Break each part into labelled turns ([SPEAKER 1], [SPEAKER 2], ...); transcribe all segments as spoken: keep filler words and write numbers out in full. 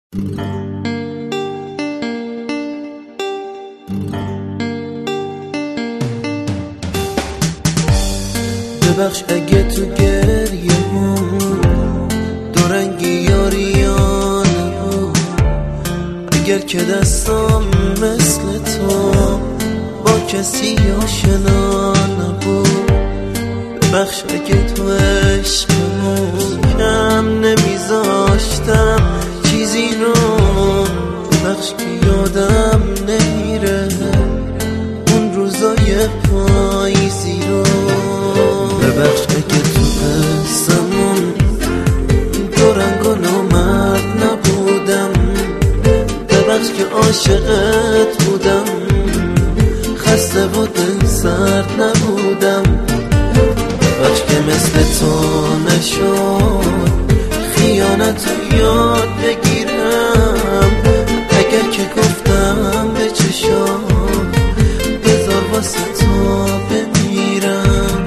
[SPEAKER 1] ببخش اگه تو گریه مون دو رنگی یاریانه بود، اگر که دستم مثل تو با کسی آشنا نبود. ببخش اگه تو عشقمون کم نمیذاشتم چیزی رو، ببخش که یادم نمیره اون روزای پاییزی رو. ببخش اگه تو قصمون دو رنگ و نامرد نبودم، ببخش که عاشقت بودم خسته و دل سرد نبودم. ببخش که مثل تو نشد خیانت رو یاد بگیرم، اگر که گفتم به چشام بذار واسه تو بمیرم.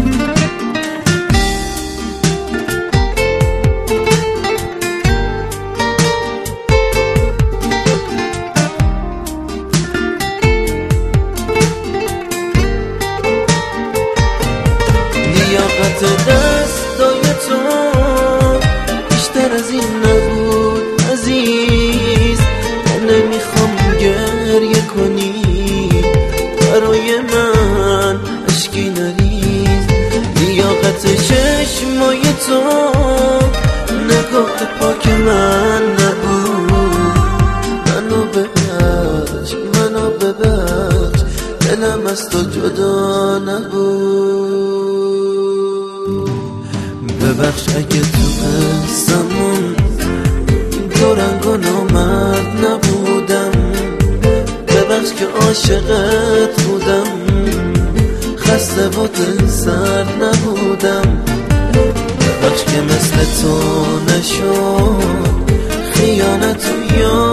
[SPEAKER 1] لیاقت دستای تو بیشتر از این نبود عزیز، من نمیخوام گریه کنی برای من اشکی نریز. لیاقت چشمای تو نگاه پاک من نبود، منو ببخش منو ببخش دلم از تو جدا نبود. ببخش اگه تو قصمون دو رنگ و نامرد نبودم، ببخش که عاشقت بودم خسته و دل سرد نبودم. ببخش که مثل تو نشد خیانت رو یاد